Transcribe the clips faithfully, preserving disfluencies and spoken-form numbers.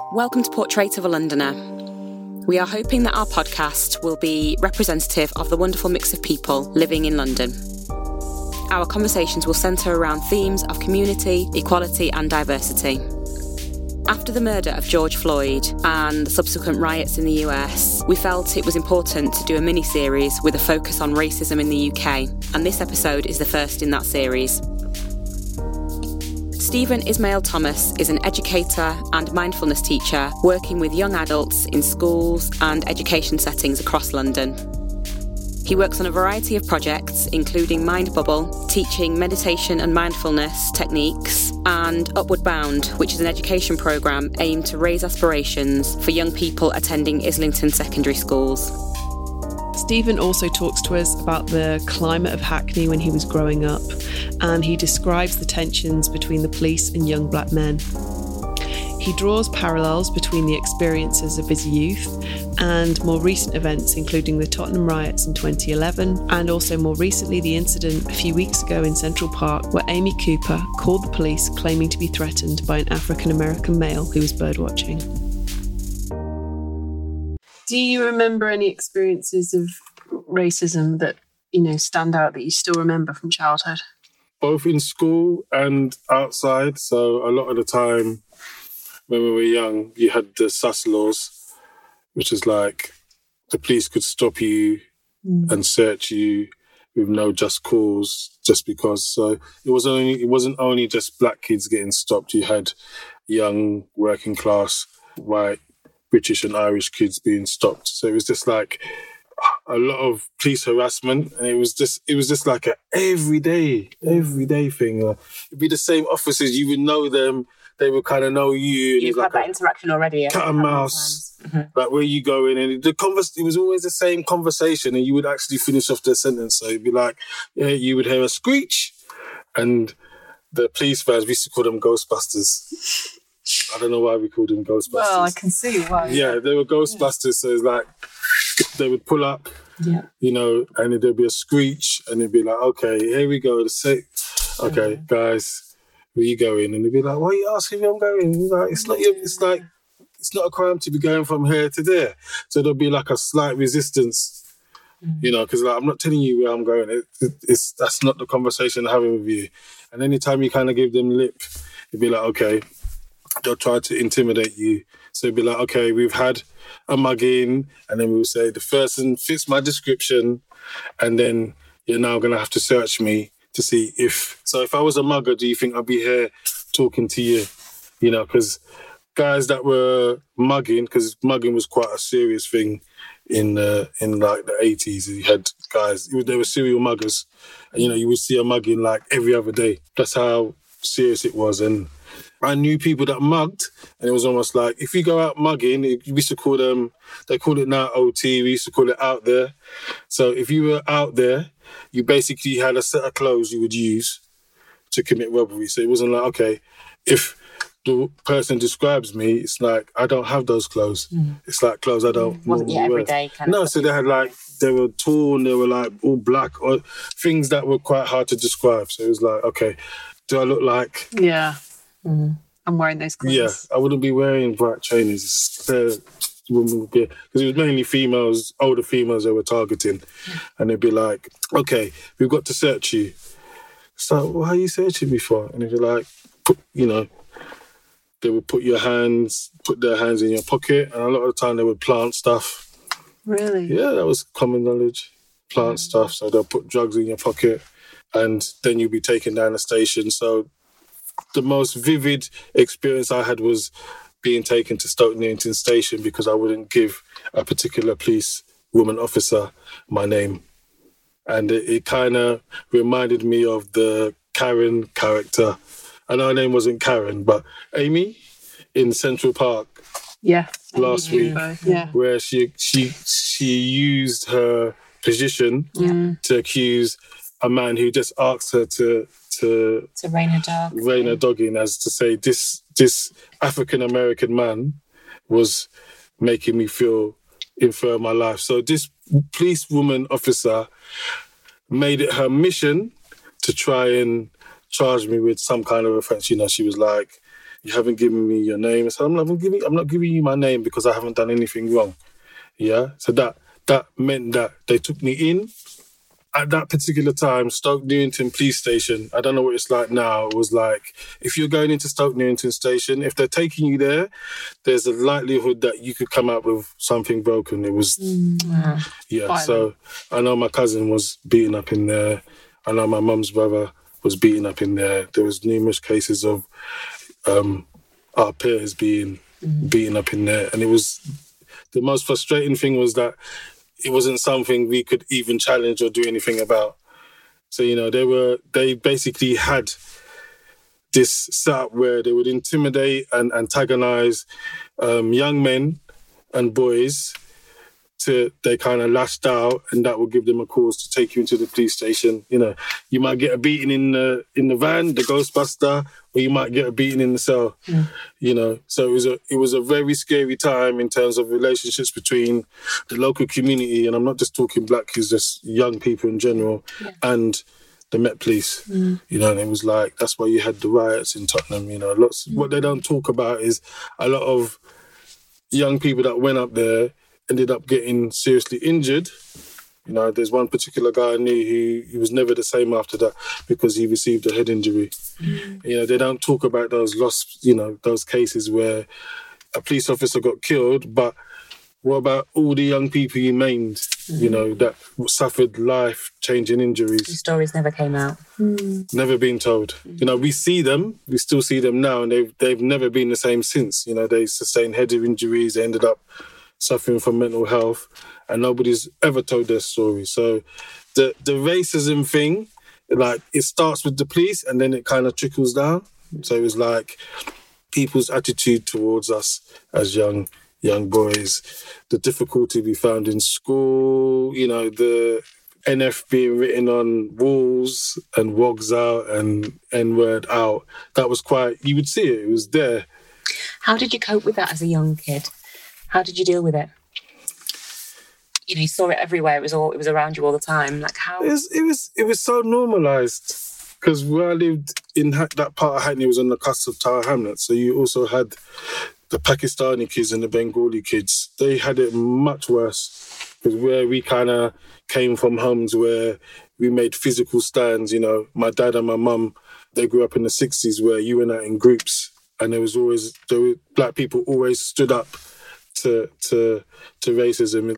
Welcome to Portrait of a Londoner. We are hoping that our podcast will be representative of the wonderful mix of people living in London. Our conversations will centre around themes of community, equality and diversity. After the murder of George Floyd and the subsequent riots in the U S, we felt it was important to do a mini-series with a focus on racism in the U K, and this episode is the first in that series. Stephen Ismail-Thomas is an educator and mindfulness teacher working with young adults in schools and education settings across London. He works on a variety of projects, including Mind Bubble, teaching meditation and mindfulness techniques, and Upward Bound, which is an education programme aimed to raise aspirations for young people attending Islington secondary schools. Stephen also talks to us about the climate of Hackney when he was growing up, and he describes the tensions between the police and young black men. He draws parallels between the experiences of his youth and more recent events, including the Tottenham riots in twenty eleven, and also more recently the incident a few weeks ago in Central Park where Amy Cooper called the police claiming to be threatened by an African-American male who was birdwatching. Do you remember any experiences of racism that, you know, stand out that you still remember from childhood? Both in school and outside. So a lot of the time when we were young, you had the sus laws, which is like the police could stop you mm. and search you with no just cause, just because. So it was only it wasn't only just black kids getting stopped. You had young working class white British and Irish kids being stopped. So it was just like a lot of police harassment, and it was just it was just like a everyday, everyday thing. It'd be the same officers, you would know them, they would kind of know you. You've had like that interaction already. Cat and mouse, mm-hmm. like where you going, and the convers- it was always the same conversation, and you would actually finish off the sentence. So it'd be like, yeah, you would hear a screech, and the police vans, we used to call them Ghostbusters. I don't know why we called them Ghostbusters. Well, I can see why. Yeah, they were Ghostbusters, yeah. So it's like they would pull up, yeah. you know, and there'd be a screech, and it'd be like, okay, here we go. Okay, okay, guys, where you going? And they'd be like, why are you asking me where I'm going? It's like, it's not your, it's like, it's not a crime to be going from here to there. So there'll be like a slight resistance, mm-hmm. you know, because like, I'm not telling you where I'm going. It, it, it's that's not the conversation I'm having with you. And anytime you kind of give them lip, it'd be like, okay, they'll try to intimidate you. So it'd be like, okay, we've had a mugging, and then we'll say the person fits my description, and then you're now going to have to search me to see if... So if I was a mugger, do you think I'd be here talking to you? You know, because guys that were mugging, because mugging was quite a serious thing in uh, in like the eighties. You had guys, they were serial muggers, and you know, you would see a mugging like every other day. That's how serious it was. And I knew people that mugged, and it was almost like, if you go out mugging, we used to call them, they call it now O T, we used to call it out there. So if you were out there, you basically had a set of clothes you would use to commit robbery. So it wasn't like, okay, if the person describes me, it's like, I don't have those clothes. Mm. It's like clothes I don't... Mm. Wasn't your everyday kind No, of so they had like, they were torn, they were like all black, or things that were quite hard to describe. So it was like, okay, do I look like... Yeah. Mm. I'm wearing those clothes. Yeah, I wouldn't be wearing bright trainers. Uh, because it was mainly females, older females they were targeting. Yeah. And they'd be like, okay, we've got to search you. So, well, how are you searching me for? And they'd be like, put, you know, they would put your hands, put their hands in your pocket, and a lot of the time they would plant stuff. Really? Yeah, that was common knowledge. Plant mm. stuff. So they'll put drugs in your pocket, and then you'll be taken down the station. So the most vivid experience I had was being taken to Stoke Newington Station because I wouldn't give a particular police woman officer my name. And it, it kind of reminded me of the Karen character. I know her name wasn't Karen, but Amy in Central Park. Yeah. Last week, yeah. where she she she used her position yeah. to accuse a man who just asked her to to to rein her dog, rein her dog in, as to say this this African American man was making me feel unfair in my life. So this police woman officer made it her mission to try and charge me with some kind of offence. You know, she was like, you haven't given me your name. So I'm not giving, I'm not giving you my name because I haven't done anything wrong. Yeah. So that that meant that they took me in. At that particular time, Stoke Newington Police Station, I don't know what it's like now, it was like, if you're going into Stoke Newington Station, if they're taking you there, there's a likelihood that you could come out with something broken. It was, mm. yeah, Violent. So I know my cousin was beaten up in there. I know my mum's brother was beaten up in there. There was numerous cases of um, our peers being mm. beaten up in there. And it was, the most frustrating thing was that it wasn't something we could even challenge or do anything about. So, you know, they were, they basically had this setup where they would intimidate and antagonize um, young men and boys to, they kind of lashed out, and that would give them a cause to take you into the police station. You know, you might get a beating in the, in the van, the Ghostbuster, or you might get a beating in the cell. Mm. You know, so it was a it was a very scary time in terms of relationships between the local community, and I'm not just talking black kids, just young people in general, yeah. and the Met Police. Mm. You know, and it was like, that's why you had the riots in Tottenham. You know, lots. Mm. What they don't talk about is a lot of young people that went up there ended up getting seriously injured. You know, there's one particular guy I knew who he was never the same after that because he received a head injury. Mm. You know, they don't talk about those lost, you know, those cases where a police officer got killed, but what about all the young people you maimed, mm. you know, that suffered life-changing injuries? The stories never came out. Mm. Never been told. Mm. You know, we see them, we still see them now, and they've, they've never been the same since. You know, they sustained head injuries, they ended up suffering from mental health, and nobody's ever told their story. So the the racism thing, like, it starts with the police and then it kind of trickles down. So it was like people's attitude towards us as young young boys, the difficulty we found in school, you know, the N F being written on walls and wogs out and N-word out. That was quite, you would see it, it was there. How did you cope with that as a young kid? How did you deal with it? You know, you saw it everywhere. It was all, it was around you all the time. Like, how? It was, it was, it was so normalised because where I lived in ha- that part of Hackney was on the cusp of Tower Hamlets. So you also had the Pakistani kids and the Bengali kids. They had it much worse because where we kind of came from homes where we made physical stands. You know, my dad and my mum, they grew up in the sixties where you went out in groups, and there was always, there were, black people always stood up to to to racism.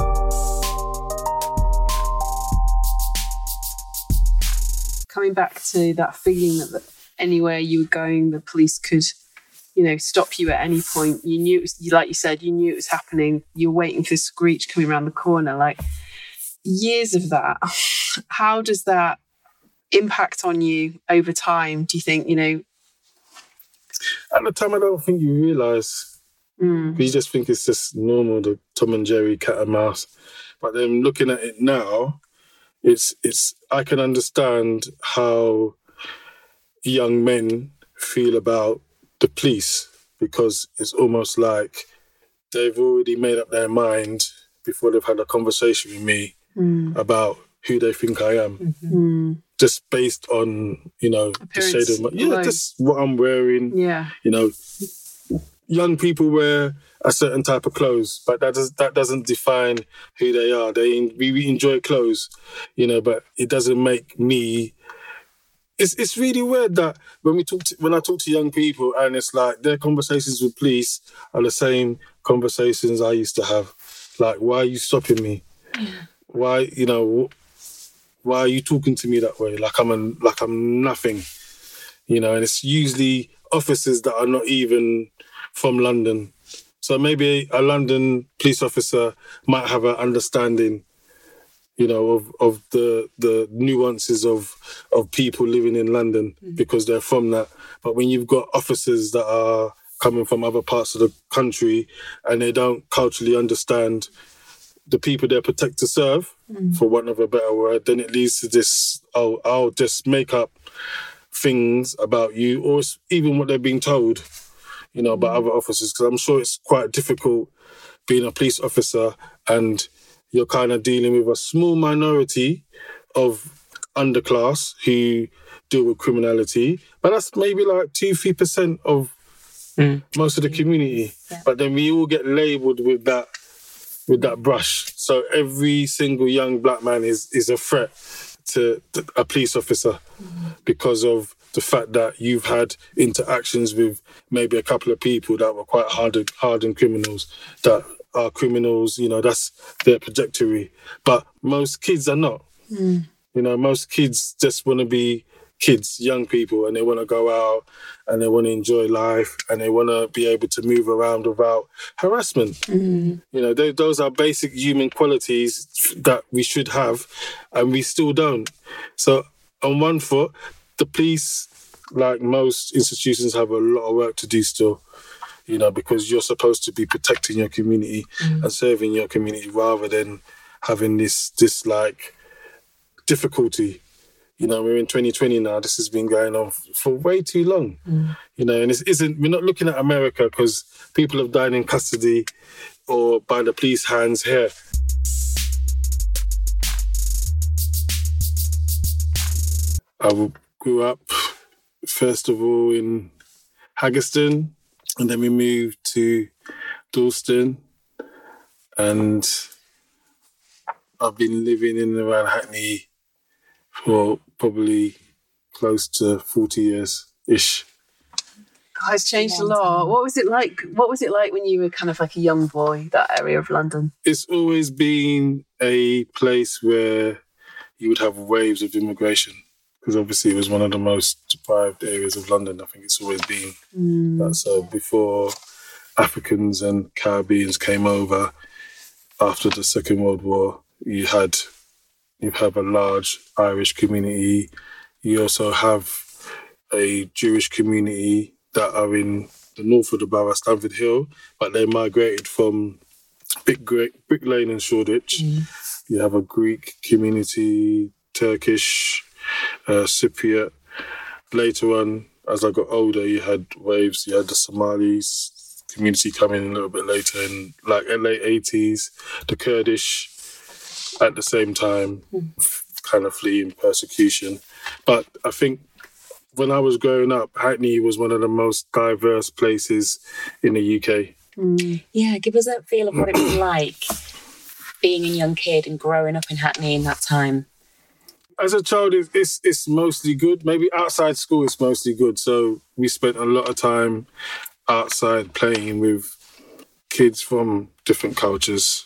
Coming back to that feeling that anywhere you were going, the police could, you know, stop you at any point. You knew, it was, like you said, you knew it was happening. You're waiting for Screech coming around the corner. Like, years of that. How does that impact on you over time? Do you think, you know? At the time, I don't think you realise. Mm. You just think it's just normal, the Tom and Jerry cat and mouse. But then looking at it now, it's it's. I can understand how young men feel about the police because it's almost like they've already made up their mind before they've had a conversation with me mm. about who they think I am. Mm-hmm. Just based on, you know, appearance, the shade of my... Yeah, alone. Just what I'm wearing. Yeah. You know... Young people wear a certain type of clothes, but that does that doesn't define who they are. They we enjoy clothes, you know, but it doesn't make me. It's it's really weird that when we talk to, when I talk to young people, and it's like their conversations with police are the same conversations I used to have. Like, why are you stopping me? Yeah. Why, you know, why are you talking to me that way? Like I'm a, like I'm nothing, you know. And it's usually officers that are not even from London. So maybe a London police officer might have an understanding, you know, of, of the the nuances of of people living in London mm-hmm. because they're from that. But when you've got officers that are coming from other parts of the country and they don't culturally understand the people they're protected to serve, mm-hmm. for want of a better word, then it leads to this, oh, I'll just make up things about you, or even what they're being told, you know, by other officers, because I'm sure it's quite difficult being a police officer and you're kind of dealing with a small minority of underclass who deal with criminality, but that's maybe like two, three percent of mm. most of the community. Yeah. But then we all get labelled with that with that brush. So every single young black man is is a threat to a police officer mm. because of the fact that you've had interactions with maybe a couple of people that were quite hardened, hardened criminals, that are criminals, you know, that's their trajectory. But most kids are not. Mm. You know, most kids just want to be kids, young people, and they want to go out and they want to enjoy life and they want to be able to move around without harassment. Mm. You know, they, those are basic human qualities that we should have and we still don't. So on one foot, the police, like most institutions, have a lot of work to do still, you know, because you're supposed to be protecting your community mm. and serving your community rather than having this, this like, difficulty. You know, we're in twenty twenty now. This has been going on for way too long. Mm. You know, and it isn't, we're not looking at America because people have died in custody or by the police hands here. I grew up, first of all, in Haggerston, and then we moved to Dalston, and I've been living in and around Hackney for probably close to forty years-ish. God, it's changed a lot. What was it like? What was it like when you were kind of like a young boy, that area of London? It's always been a place where you would have waves of immigration, because obviously it was one of the most deprived areas of London. I think it's always been mm. that. So before Africans and Caribbeans came over after the Second World War, you had you have a large Irish community. You also have a Jewish community that are in the north of the borough, Stamford Hill, but they migrated from Brick, Brick Lane and Shoreditch. Mm. You have a Greek community, Turkish, uh, Cypriot. Later on, as I got older, you had waves. You had the Somalis community coming a little bit later in like late eighties, the Kurdish at the same time, kind of fleeing persecution. But I think when I was growing up, Hackney was one of the most diverse places in the U K. Mm. Yeah, give us a feel of what it was like being a young kid and growing up in Hackney in that time. As a child, it's, it's mostly good. Maybe outside school, it's mostly good. So we spent a lot of time outside playing with kids from different cultures.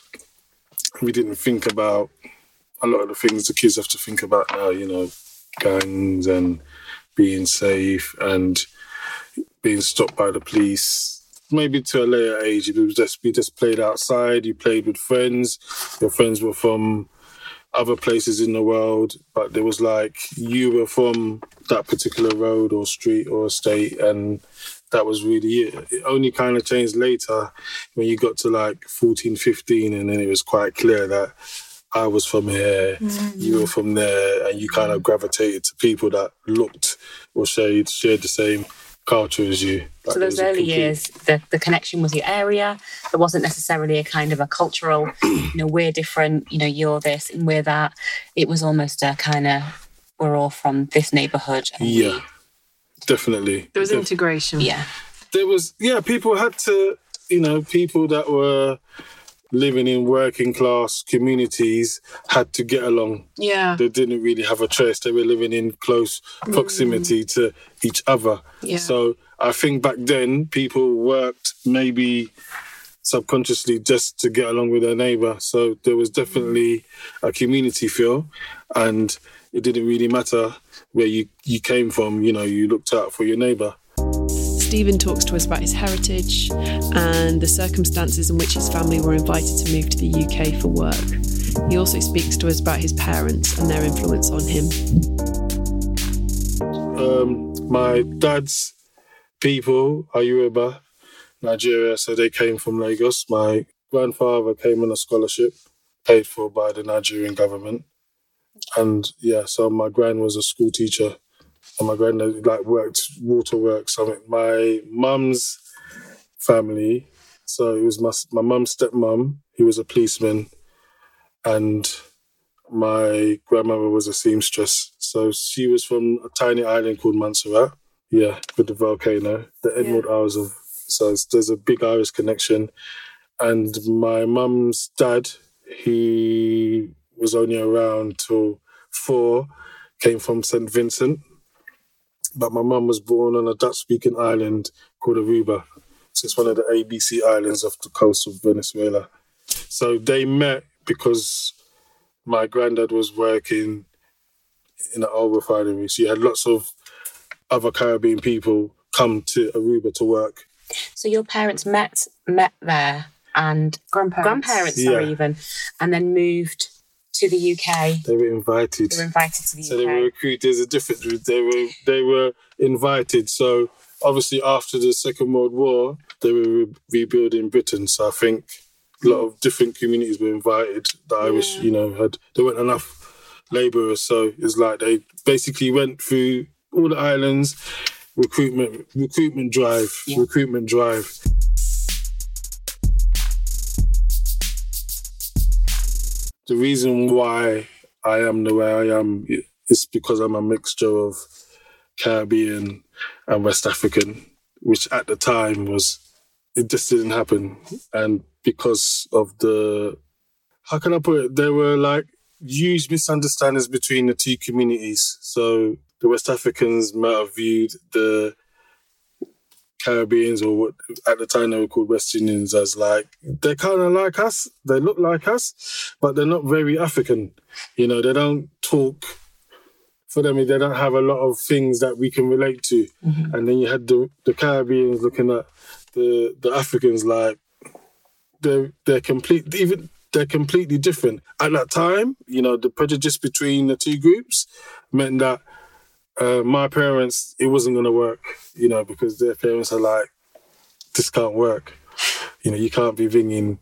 We didn't think about a lot of the things the kids have to think about now, you know, gangs and being safe and being stopped by the police. Maybe to a later age, it was just, we just played outside, you played with friends. Your friends were from other places in the world, but there was like, you were from that particular road or street or estate, and that was really it. It only kind of changed later when you got to like fourteen, fifteen, and then it was quite clear that I was from here, mm-hmm. you were from there, and you kind of gravitated to people that looked or shared, shared the same culture as you. Like so those early complete... years, the, the connection was your area. There wasn't necessarily a kind of a cultural, you know, we're different, you know, you're this and we're that. It was almost a kind of, we're all from this neighbourhood. Yeah, we... definitely. There was Def- integration. Yeah. There was, yeah, people had to, you know, people that were living in working class communities had to get along. Yeah. They didn't really have a choice. They were living in close proximity mm. to each other. Yeah. So I think back then people worked maybe subconsciously just to get along with their neighbour. So there was definitely a community feel, and it didn't really matter where you, you came from, you know, you looked out for your neighbour. Stephen talks to us about his heritage and the circumstances in which his family were invited to move to the U K for work. He also speaks to us about his parents and their influence on him. Um, my dad's people are Yoruba, Nigeria, so they came from Lagos. My grandfather came on a scholarship paid for by the Nigerian government. And yeah, so my gran was a school teacher. And my granddad like worked waterworks. I mean, my mum's family, so it was my my mum's stepmum, who was a policeman, and my grandmother was a seamstress. So she was from a tiny island called Montserrat, yeah, with the volcano, the Emerald yeah. Isles of So it's, there's a big Irish connection. And my mum's dad, he was only around till four, came from Saint Vincent. But my mum was born on a Dutch-speaking island called Aruba. So it's one of the A B C islands off the coast of Venezuela. So they met because my granddad was working in an oil refinery. So you had lots of other Caribbean people come to Aruba to work. So your parents met met there and grandparents, grandparents, sorry, yeah. even, and then moved to the U K. They were invited. They were invited to the so U K. So they were recruited. There's a difference. They were they were invited. So obviously after the Second World War, they were re- rebuilding Britain. So I think a lot of different communities were invited. The Irish, yeah. you know, had there weren't enough labourers, so it's like they basically went through all the islands, recruitment, recruitment drive, yeah. recruitment drive. The reason why I am the way I am is because I'm a mixture of Caribbean and West African, which at the time was, it just didn't happen. And because of the, how can I put it? There were like huge misunderstandings between the two communities. So the West Africans might have viewed the Caribbeans, or what at the time they were called West Indians, as like, they're kind of like us, they look like us, but they're not very African. You know, they don't talk, for them, they don't have a lot of things that we can relate to. Mm-hmm. And then you had the, the Caribbeans looking at the the Africans like, they're, they're complete, even they're completely different. At that time, you know, the prejudice between the two groups meant that Uh, my parents, it wasn't going to work, you know, because their parents are like, this can't work. You know, you can't be bringing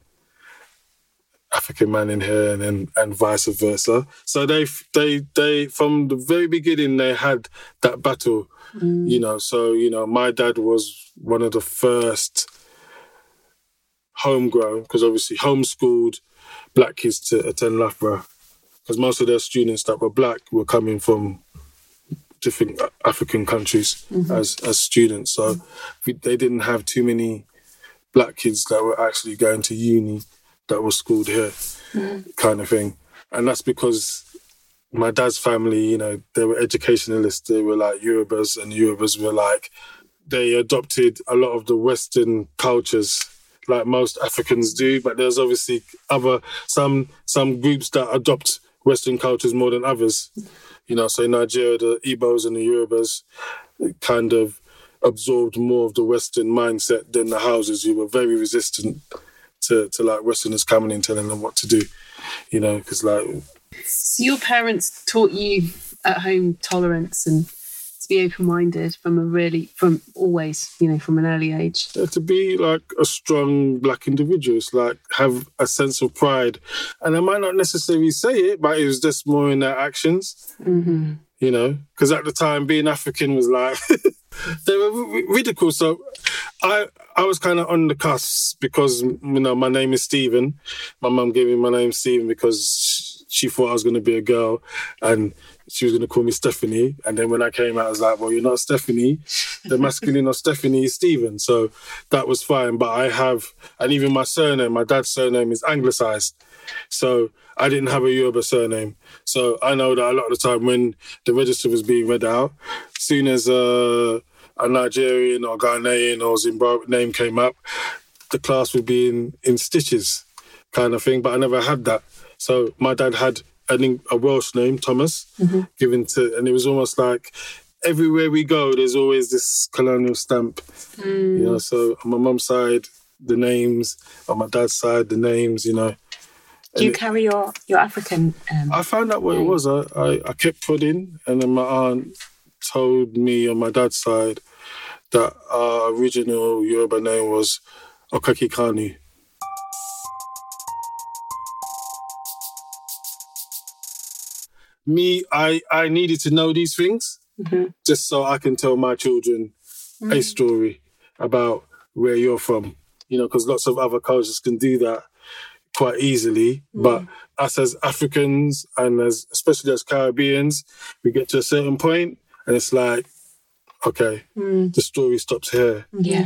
African man in here and then, and vice versa. So they, they, they, from the very beginning, they had that battle, mm. you know. So, you know, my dad was one of the first homegrown, because obviously homeschooled black kids to attend Loughborough, because most of their students that were black were coming from different African countries mm-hmm. as as students. So we, they didn't have too many black kids that were actually going to uni that were schooled here, mm-hmm. kind of thing. And that's because my dad's family, you know, they were educationalists. They were like Yorubas, and Yorubas were like, they adopted a lot of the Western cultures like most Africans do, but there's obviously other, some some groups that adopt Western cultures more than others. You know, so in Nigeria, the Igbos and the Yorubas kind of absorbed more of the Western mindset than the Hausas, who were very resistant to, to like Westerners coming and telling them what to do, you know, because like... So your parents taught you at home tolerance and to be open-minded from a really, from always, you know, from an early age? Yeah, to be like a strong black individual, it's like have a sense of pride. And I might not necessarily say it, but it was just more in their actions, mm-hmm. you know, because at the time being African was like, they were r- ridiculed. So I I was kind of on the cusp because, you know, my name is Stephen. My mum gave me my name Stephen because she thought I was going to be a girl and she was going to call me Stephanie. And then when I came out, I was like, well, you're not Stephanie. The masculine of Stephanie is Stephen. So that was fine. But I have, and even my surname, my dad's surname is anglicised. So I didn't have a Yoruba surname. So I know that a lot of the time when the register was being read out, as soon as uh, a Nigerian or Ghanaian or Zimbabwe name came up, the class would be in, in stitches kind of thing. But I never had that. So my dad had a Welsh name, Thomas, mm-hmm. given to, and it was almost like everywhere we go, there's always this colonial stamp, mm. you know. So on my mum's side, the names, on my dad's side, the names, you know. Do you it, carry your, your African um, I found out what name? It was. I, I, I kept pudding, and then my aunt told me on my dad's side that our original Yoruba name was Okakikanu. Me, I, I needed to know these things mm-hmm. just so I can tell my children mm. a story about where you're from. You know, because lots of other cultures can do that quite easily. Mm. But us as Africans and as especially as Caribbeans, we get to a certain point and it's like, okay, mm. the story stops here. Yeah.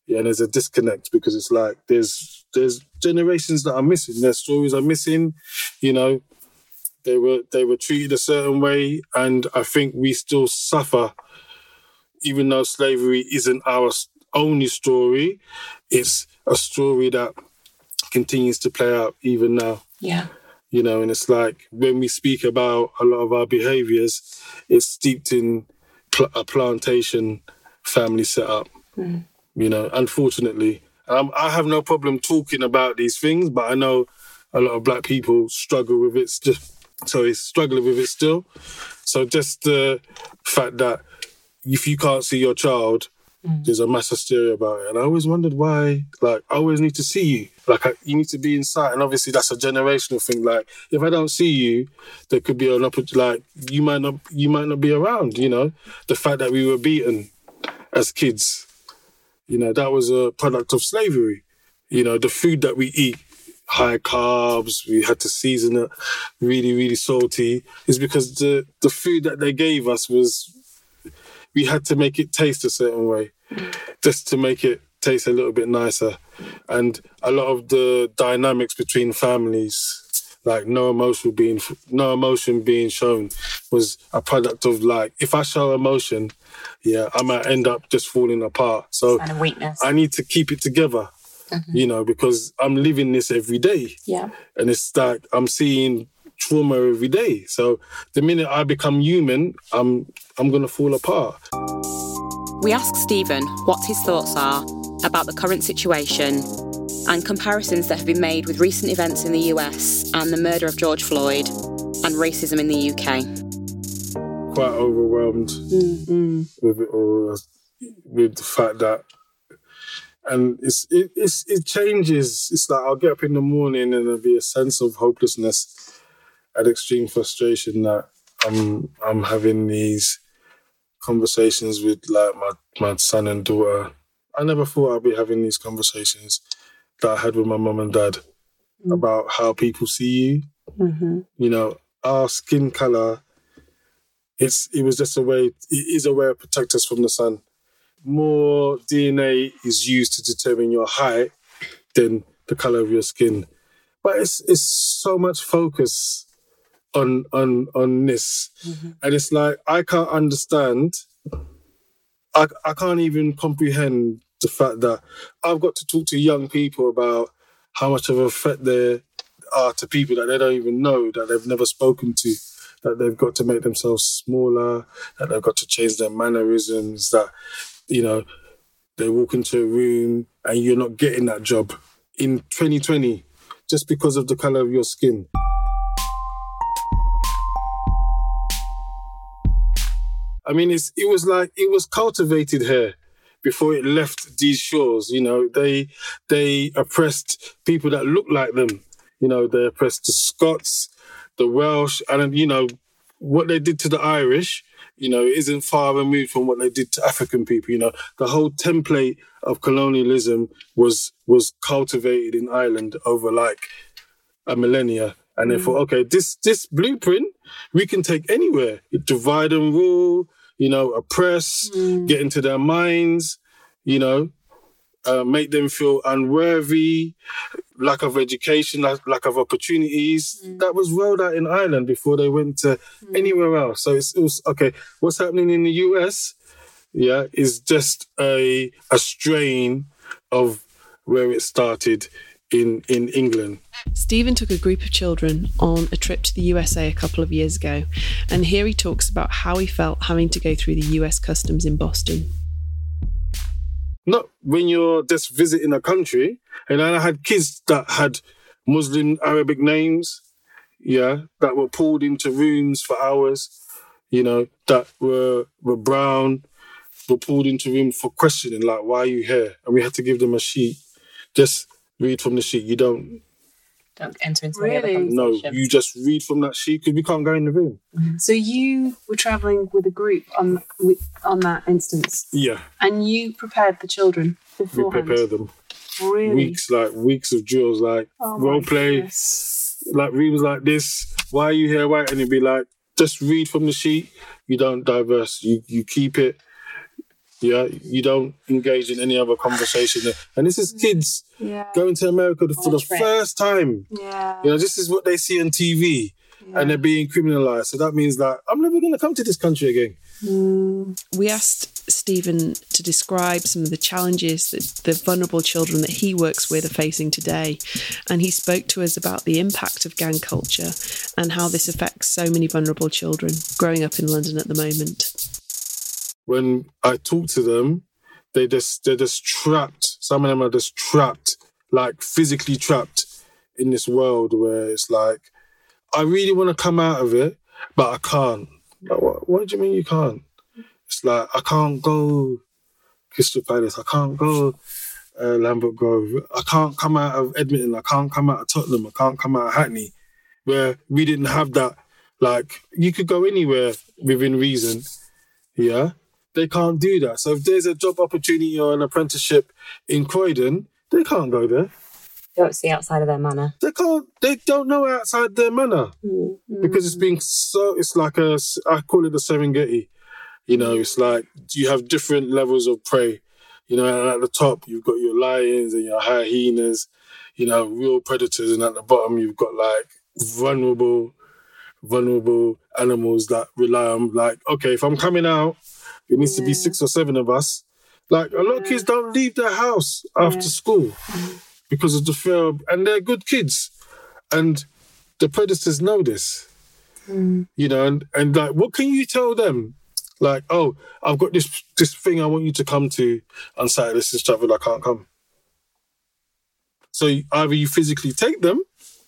Yeah, and there's a disconnect because it's like there's there's generations that are missing. Their stories are missing. You know, they were they were treated a certain way, and I think we still suffer, even though slavery isn't our only story. It's a story that continues to play out even now. Yeah. You know, and it's like when we speak about a lot of our behaviours, it's steeped in pl- a plantation family setup. Mm. You know, unfortunately, um, I have no problem talking about these things, but I know a lot of black people struggle with it. St- sorry, struggling with it still. So just the fact that if you can't see your child, mm. there's a mass hysteria about it. And I always wondered why. Like, I always need to see you. Like, I, you need to be in sight. And obviously, that's a generational thing. Like, if I don't see you, there could be an opportunity. Like, you might not, you might not be around. You know, the fact that we were beaten as kids. You know, that was a product of slavery. You know, the food that we eat, high carbs, we had to season it really, really salty, is because the, the food that they gave us was, we had to make it taste a certain way, just to make it taste a little bit nicer. And a lot of the dynamics between families, like no emotion being, no emotion being shown, was a product of like, if I show emotion, yeah, I might end up just falling apart. So kind of weakness. I need to keep it together, mm-hmm. you know, because I'm living this every day. Yeah. And it's like I'm seeing trauma every day. So the minute I become human, I'm I'm gonna fall apart. We ask Stephen what his thoughts are about the current situation and comparisons that have been made with recent events in the U S and the murder of George Floyd and racism in the U K. Quite overwhelmed mm-hmm. with it all, with the fact that, and it's it it's, it changes. It's like I'll get up in the morning and there'll be a sense of hopelessness and extreme frustration that I'm I'm having these conversations with like my, my son and daughter. I never thought I'd be having these conversations that I had with my mum and dad mm. about how people see you. Mm-hmm. You know, our skin colour, it's it was just a way, it is a way to protect us from the sun. More D N A is used to determine your height than the colour of your skin. But it's it's so much focus on on on this. Mm-hmm. And it's like, I can't understand, I, I can't even comprehend the fact that I've got to talk to young people about how much of a threat they are to people that they don't even know, that they've never spoken to, that they've got to make themselves smaller, that they've got to change their mannerisms, that, you know, they walk into a room and you're not getting that job in twenty twenty just because of the colour of your skin. I mean, it's, it was like, it was cultivated here before it left these shores. You know, they they oppressed people that looked like them. You know, they oppressed the Scots, the Welsh, and, you know, what they did to the Irish, you know, isn't far removed from what they did to African people. You know, the whole template of colonialism was was cultivated in Ireland over like a millennia. And they thought, okay, this this blueprint we can take anywhere. You divide and rule, you know, oppress, mm. get into their minds, you know, uh, make them feel unworthy, lack of education, lack, lack of opportunities. Mm. That was rolled out in Ireland before they went to mm. anywhere else. So it's, it was, okay, what's happening in the U S, yeah, is just a a strain of where it started in, in England. Stephen took a group of children on a trip to the U S A a couple of years ago, and here he talks about how he felt having to go through the U S customs in Boston. Not when you're just visiting a country, and I had kids that had Muslim Arabic names, yeah, that were pulled into rooms for hours, you know, that were were brown, were pulled into rooms for questioning, like, why are you here? And we had to give them a sheet. Just read from the sheet. You don't... Don't enter into really? any other conversations. No, you just read from that sheet because we can't go in the room. Mm-hmm. So you were travelling with a group on on that instance? Yeah. And you prepared the children beforehand? We prepared them. Really? Weeks, like, weeks of drills, like, oh role play, goodness. like, rooms like this. Why are you here? Why? And it'd be like, just read from the sheet. You don't diverse. You, you keep it. Yeah, you don't engage in any other conversation. And this is kids yeah. going to America for the trip. first time. Yeah. You know, this is what they see on T V, yeah. and they're being criminalised. So that means that I'm never going to come to this country again. Mm. We asked Stephen to describe some of the challenges that the vulnerable children that he works with are facing today. And he spoke to us about the impact of gang culture and how this affects so many vulnerable children growing up in London at the moment. When I talk to them, they just, they're just trapped. Some of them are just trapped, like physically trapped in this world where it's like, I really want to come out of it, but I can't. Like, what, what do you mean you can't? It's like, I can't go Crystal Palace. I can't go uh, Lambert Grove. I can't come out of Edmonton. I can't come out of Tottenham. I can't come out of Hackney, where we didn't have that. Like, you could go anywhere within reason, yeah? They can't do that. So if there's a job opportunity or an apprenticeship in Croydon, they can't go there. They don't see outside of their manor. They can't, they don't know outside their manor. Mm-hmm. Because it's being so, it's like a, I call it the Serengeti. You know, it's like you have different levels of prey. You know, and at the top, you've got your lions and your hyenas, you know, real predators. And at the bottom, you've got like vulnerable, vulnerable animals that rely on like, okay, if I'm coming out, it needs yeah. to be six or seven of us. Like, a lot yeah. of kids don't leave their house after yeah. school because of the fear of, and they're good kids. And the predators know this. Mm. You know, and, and like, what can you tell them? Like, oh, I've got this this thing I want you to come to on Saturday, this is Stratford, I can't come. So either you physically take them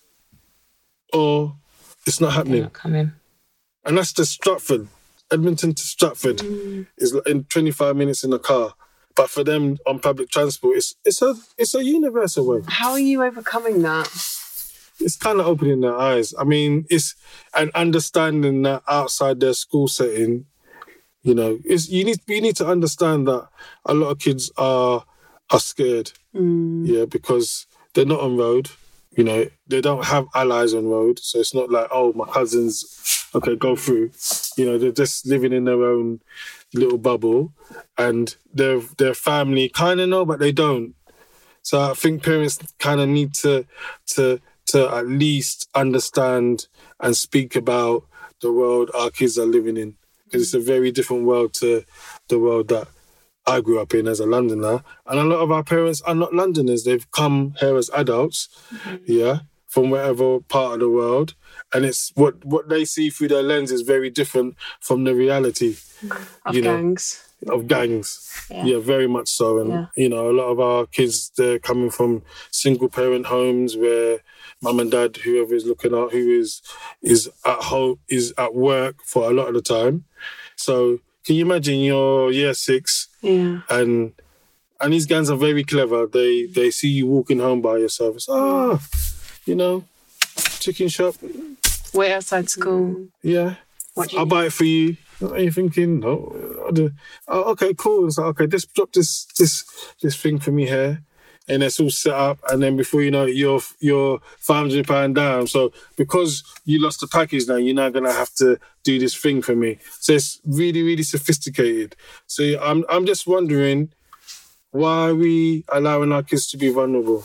or it's not happening. They're not coming. And that's the Stratford. Edmonton to Stratford mm. is in twenty-five minutes in the car. But for them on public transport, it's it's a it's a universe away. How are you overcoming that? It's kind of opening their eyes. I mean, it's an understanding that outside their school setting, you know, it's you need you need to understand that a lot of kids are are scared. Mm. Yeah, because they're not on road. You know, they don't have allies on road. So it's not like, oh, my cousins, okay, go through. You know, they're just living in their own little bubble and their their family kind of know, but they don't. So I think parents kind of need to to to at least understand and speak about the world our kids are living in. Because it's a very different world to the world that I grew up in as a Londoner. And a lot of our parents are not Londoners. They've come here as adults, mm-hmm. yeah, from wherever part of the world. And it's what, what they see through their lens is very different from the reality. Of you know, gangs. Of gangs. Yeah. yeah, very much so. And, yeah. you know, a lot of our kids, they're coming from single parent homes where mum and dad, whoever is looking out, who is is at home, is at work for a lot of the time. So can you imagine you're year six yeah. and and these gangs are very clever. They they see you walking home by yourself. It's, ah, you know, chicken shop. Wait outside school. Yeah. I'll buy it for you. What are you thinking? No. Oh, okay, cool. It's like, okay, just drop this this this thing for me here. And it's all set up, and then before you know it, you're you're five hundred pounds down. So because you lost the package now, you're now gonna have to do this thing for me. So it's really, really sophisticated. So I'm I'm just wondering, why are we allowing our kids to be vulnerable?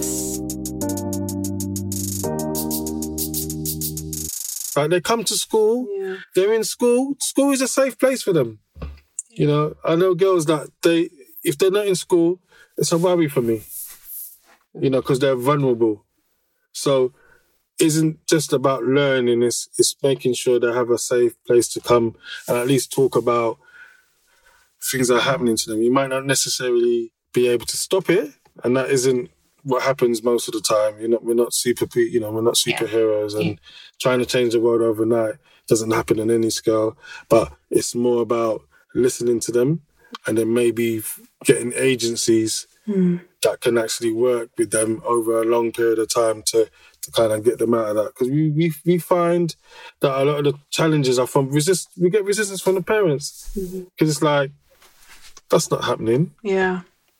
Like, they come to school, yeah. they're in school. School is a safe place for them. You know, I know girls that they if they're not in school, it's a worry for me, you know, because they're vulnerable. So it isn't just about learning, it's, it's making sure they have a safe place to come and at least talk about things that are happening to them. You might not necessarily be able to stop it, and that isn't what happens most of the time. You're not, we're not super, you know, we're not superheroes, and yeah. trying to change the world overnight doesn't happen on any scale, but it's more about listening to them and then maybe getting agencies mm. that can actually work with them over a long period of time to, to kind of get them out of that. Because we, we we find that a lot of the challenges are from resist. We get resistance from the parents because mm-hmm. it's like, that's not happening. Yeah.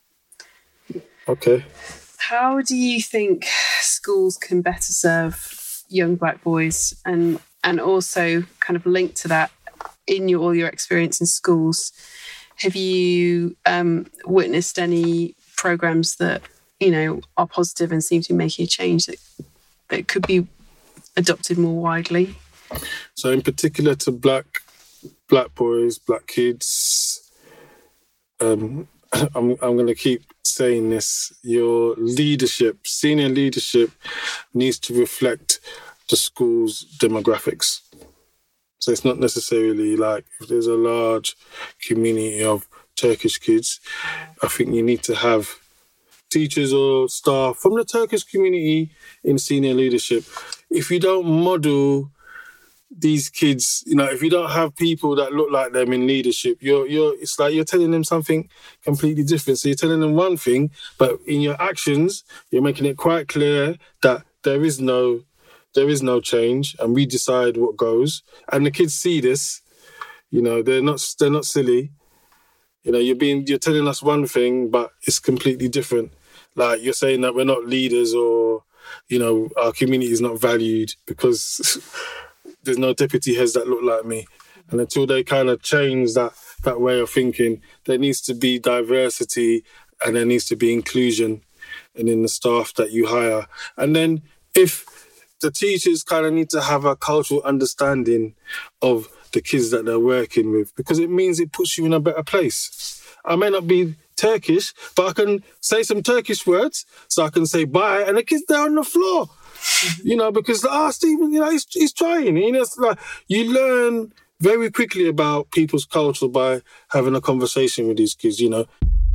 Okay. How do you think schools can better serve young black boys, and and also kind of linked to that in your all your experience in schools? have you um, witnessed any programs that, you know, are positive and seem to be making a change that, that could be adopted more widely? So in particular to black black boys, black kids, um, I'm, I'm going to keep saying this, your leadership, senior leadership needs to reflect the school's demographics. So it's not necessarily like if there's a large community of Turkish kids, I think you need to have teachers or staff from the Turkish community in senior leadership. If you don't model these kids, you know, if you don't have people that look like them in leadership, you're you're it's like you're telling them something completely different. So you're telling them one thing, but in your actions, you're making it quite clear that there is no there is no change, and we decide what goes. And the kids see this, you know, they're not they're not silly. You know, you're being you're telling us one thing, but it's completely different. Like you're saying that we're not leaders, or, you know, our community is not valued because there's no deputy heads that look like me. And until they kind of change that, that way of thinking, there needs to be diversity and there needs to be inclusion and in the staff that you hire. And then if the teachers kind of need to have a cultural understanding of the kids that they're working with, because it means it puts you in a better place. I may not be Turkish, but I can say some Turkish words, so I can say bye, and the kid's there on the floor. You know, because, ah, oh, Stephen, you know, he's, he's trying. You know, it's like you learn very quickly about people's culture by having a conversation with these kids, you know.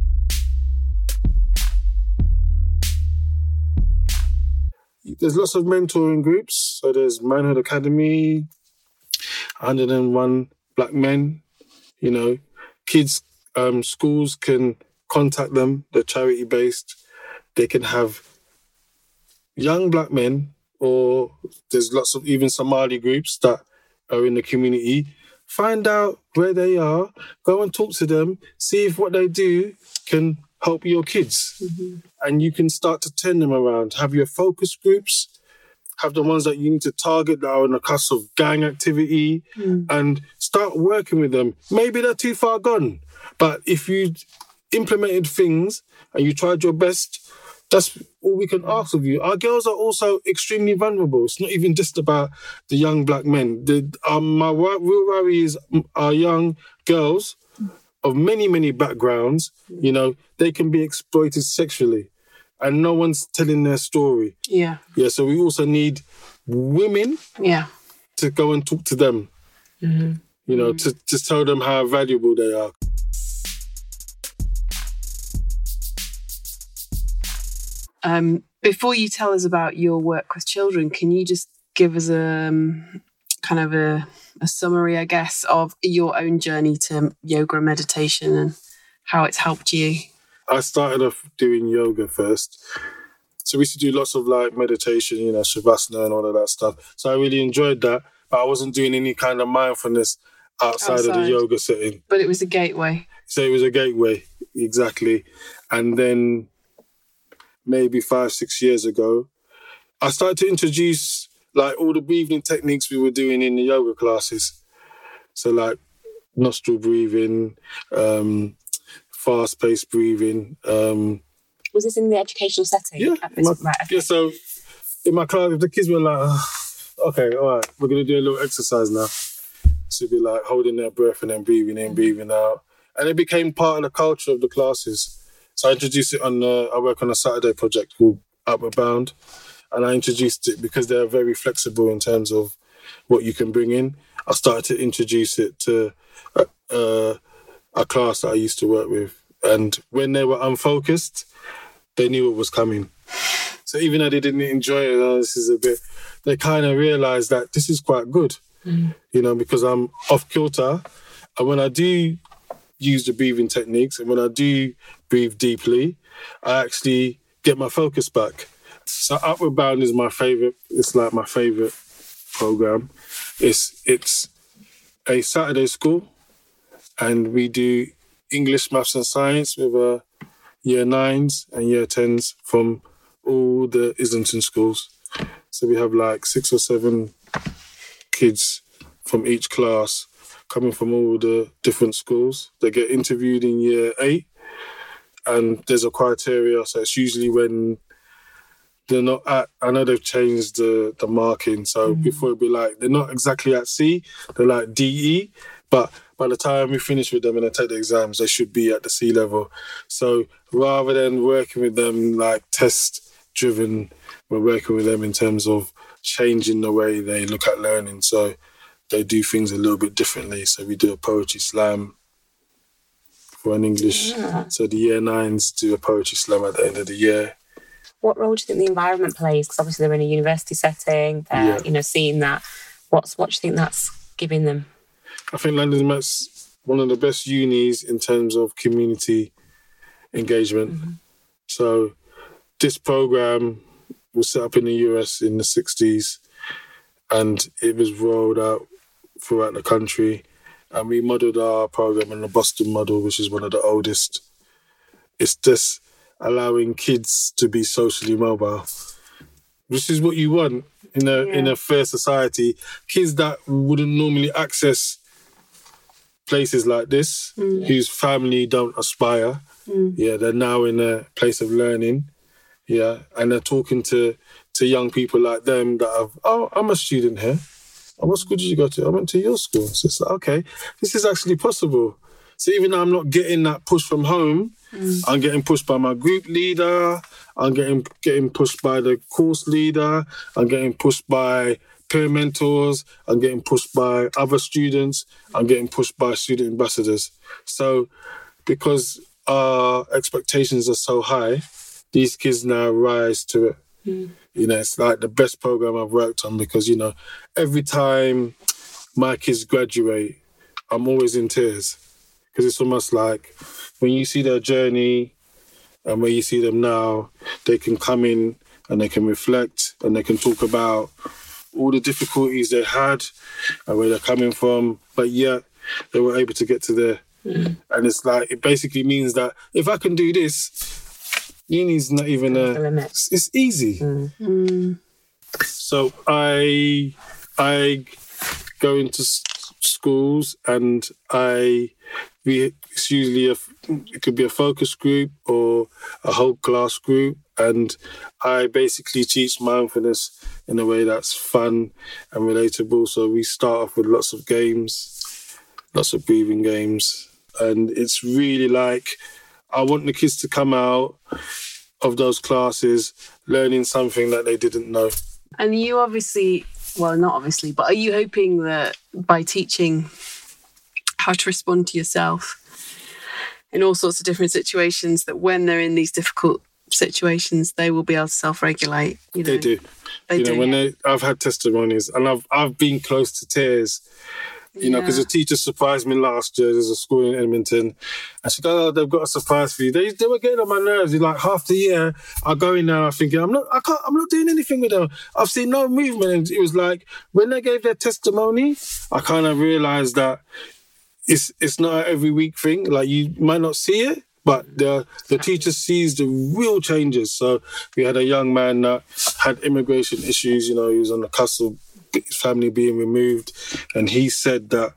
There's lots of mentoring groups. So there's Manhood Academy, one hundred and one Black Men, you know. Kids, um, schools can contact them. They're charity-based. They can have young black men, or there's lots of even Somali groups that are in the community. Find out where they are, go and talk to them, see if what they do can help your kids. Mm-hmm. And you can start to turn them around. Have your focus groups, have the ones that you need to target that are on the cusp of gang activity, mm. and start working with them. Maybe they're too far gone, but if you implemented things and you tried your best, that's all we can ask of you. Our girls are also extremely vulnerable. It's not even just about the young black men. The, um, my real worry is our young girls of many, many backgrounds, you know, they can be exploited sexually and no one's telling their story. Yeah. Yeah, so we also need women yeah. to go and talk to them, mm-hmm. you know, mm-hmm. to just tell them how valuable they are. Um, before you tell us about your work with children, can you just give us a um, kind of a, a summary, I guess, of your own journey to yoga and meditation and how it's helped you? I started off doing yoga first. So we used to do lots of like meditation, you know, Shavasana and all of that stuff. So I really enjoyed that, but I wasn't doing any kind of mindfulness outside, outside. of the yoga setting. But it was a gateway. So it was a gateway, exactly. And then maybe five, six years ago, I started to introduce like all the breathing techniques we were doing in the yoga classes. So like nostril breathing, um, fast-paced breathing. Um, was this in the educational setting? Yeah. At this, my, right, okay. Yeah, so in my class, the kids were like, oh, okay, all right, we're going to do a little exercise now. So it'd be like holding their breath and then breathing in, breathing out. And it became part of the culture of the classes. So I introduced it on, uh, I work on a Saturday project called Outward Bound. And I introduced it because they're very flexible in terms of what you can bring in. I started to introduce it to a, uh, a class that I used to work with. And when they were unfocused, they knew what was coming. So even though they didn't enjoy it, oh, this is a bit, they kind of realised that this is quite good, mm. you know, because I'm off kilter. And when I do use the breathing techniques and when I do breathe deeply, I actually get my focus back. So Outward Bound is my favourite. It's like my favourite programme. It's, it's a Saturday school and we do English, maths and science with uh, year nines and year tens from all the Islington schools. So we have like six or seven kids from each class coming from all the different schools. They get interviewed in year eight, and there's a criteria. So it's usually when they're not at, I know they've changed the, the marking. So mm. before it'd be like, they're not exactly at C, they're like D E. But by the time we finish with them and they take the exams, they should be at the C level. So rather than working with them like test-driven, we're working with them in terms of changing the way they look at learning. So they do things a little bit differently. So we do a poetry slam for an English. Yeah. So the year nines do a poetry slam at the end of the year. What role do you think the environment plays? Because obviously they're in a university setting, uh, yeah. you know, seeing that. What's, what do you think that's giving them? I think London Met's one of the best unis in terms of community engagement. Mm-hmm. So this programme was set up in the U S in the sixties and it was rolled out throughout the country. And we modelled our programme on the Boston model, which is one of the oldest. It's just allowing kids to be socially mobile, which is what you want in a yeah. in a fair society. Kids that wouldn't normally access places like this, mm. whose family don't aspire, mm. yeah, they're now in a place of learning, yeah, and they're talking to, to young people like them that have, oh, I'm a student here. Oh, what school did you go to? I went to your school. So it's like, okay, this is actually possible. So even though I'm not getting that push from home, mm. I'm getting pushed by my group leader, I'm getting getting pushed by the course leader, I'm getting pushed by peer mentors, I'm getting pushed by other students, I'm getting pushed by student ambassadors. So because our expectations are so high, these kids now rise to it. Mm. You know, it's like the best program I've worked on because, you know, every time my kids graduate, I'm always in tears. Because it's almost like when you see their journey and when you see them now, they can come in and they can reflect and they can talk about all the difficulties they had and where they're coming from, but yet they were able to get to there. Mm. And it's like, it basically means that if I can do this, uni's not even a... It's, it's easy. Mm. Mm. So I, I go into schools and I... We, it's usually a, it could be a focus group or a whole class group, and I basically teach mindfulness in a way that's fun and relatable. So we start off with lots of games, lots of breathing games, and it's really like I want the kids to come out of those classes learning something that they didn't know. And you obviously, well, not obviously, but are you hoping that by teaching how to respond to yourself in all sorts of different situations, that when they're in these difficult situations, they will be able to self-regulate? You know? They do. They you do. Know, when they, I've had testimonies and I've I've been close to tears, you yeah. know, because a teacher surprised me last year. There's a school in Edmonton, and she goes, "Oh, they've got a surprise for you." They they were getting on my nerves. Like half the year, I go in there, I'm thinking, I'm not, I can't, I'm not doing anything with them. I've seen no movement, and it was like when they gave their testimony, I kind of realised that. It's it's not an every week thing. Like you might not see it, but the the teacher sees the real changes. So we had a young man that had immigration issues. You know, he was on the cusp of his family being removed, and he said that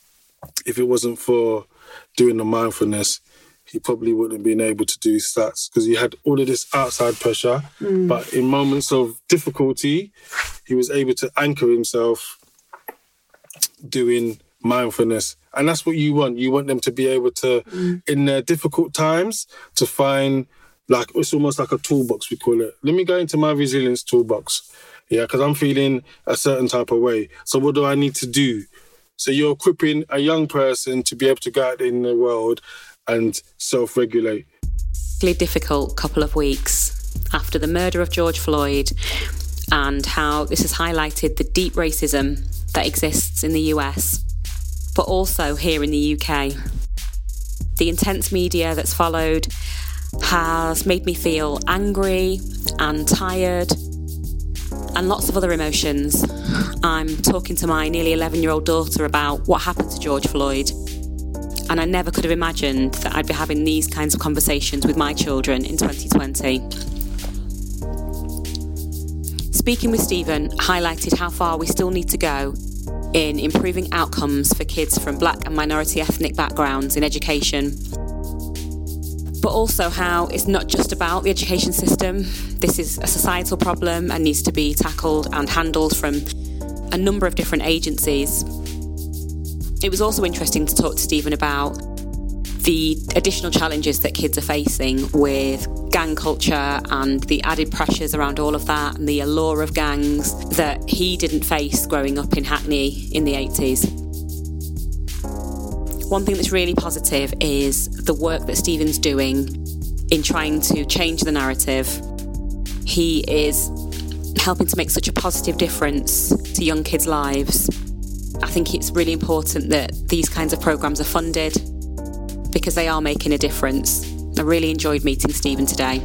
if it wasn't for doing the mindfulness, he probably wouldn't have been able to do stats because he had all of this outside pressure. Mm. But in moments of difficulty, he was able to anchor himself doing mindfulness. And that's what you want. You want them to be able to, mm. in their difficult times, to find, like, it's almost like a toolbox, we call it. Let me go into my resilience toolbox. Yeah, because I'm feeling a certain type of way. So what do I need to do? So you're equipping a young person to be able to go out in the world and self-regulate. Really difficult couple of weeks after the murder of George Floyd, and how this has highlighted the deep racism that exists in the U S, but also here in the U K. The intense media that's followed has made me feel angry and tired and lots of other emotions. I'm talking to my nearly eleven-year-old daughter about what happened to George Floyd, and I never could have imagined that I'd be having these kinds of conversations with my children in twenty twenty. Speaking with Stephen highlighted how far we still need to go in improving outcomes for kids from black and minority ethnic backgrounds in education. But also how it's not just about the education system. This is a societal problem and needs to be tackled and handled from a number of different agencies. It was also interesting to talk to Stephen about the additional challenges that kids are facing with gang culture and the added pressures around all of that and the allure of gangs that he didn't face growing up in Hackney in the eighties. One thing that's really positive is the work that Stephen's doing in trying to change the narrative. He is helping to make such a positive difference to young kids' lives. I think it's really important that these kinds of programmes are funded because they are making a difference. I really enjoyed meeting Stephen today.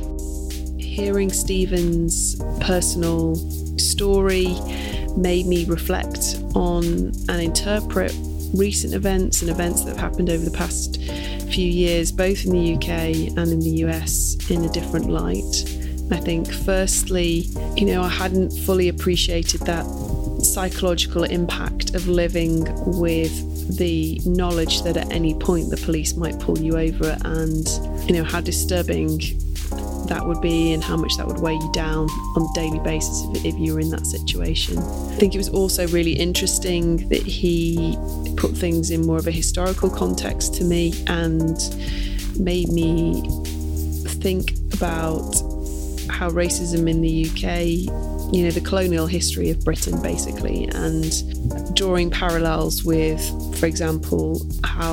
Hearing Stephen's personal story made me reflect on and interpret recent events and events that have happened over the past few years, both in the U K and in the U S, in a different light. I think, firstly, you know, I hadn't fully appreciated that psychological impact of living with the knowledge that at any point the police might pull you over, and, you know, how disturbing that would be and how much that would weigh you down on a daily basis if, if you were in that situation. I think it was also really interesting that he put things in more of a historical context to me and made me think about how racism in the U K, you know, the colonial history of Britain basically, and drawing parallels with, for example, how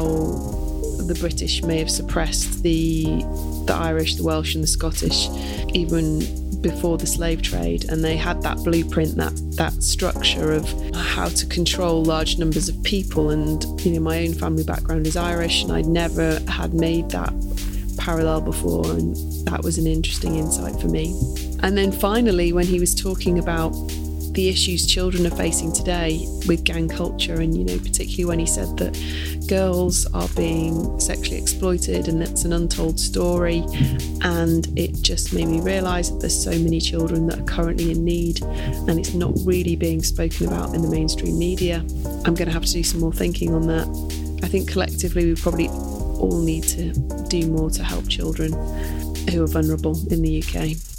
the British may have suppressed the the Irish, the Welsh and the Scottish even before the slave trade, and they had that blueprint, that that structure of how to control large numbers of people. And, you know, my own family background is Irish and I'd never had made that parallel before, and that was an interesting insight for me. And then finally, when he was talking about the issues children are facing today with gang culture, and, you know, particularly when he said that girls are being sexually exploited and that's an untold story, and it just made me realise that there's so many children that are currently in need and it's not really being spoken about in the mainstream media. I'm going to have to do some more thinking on that. I think collectively we probably all need to do more to help children who are vulnerable in the U K.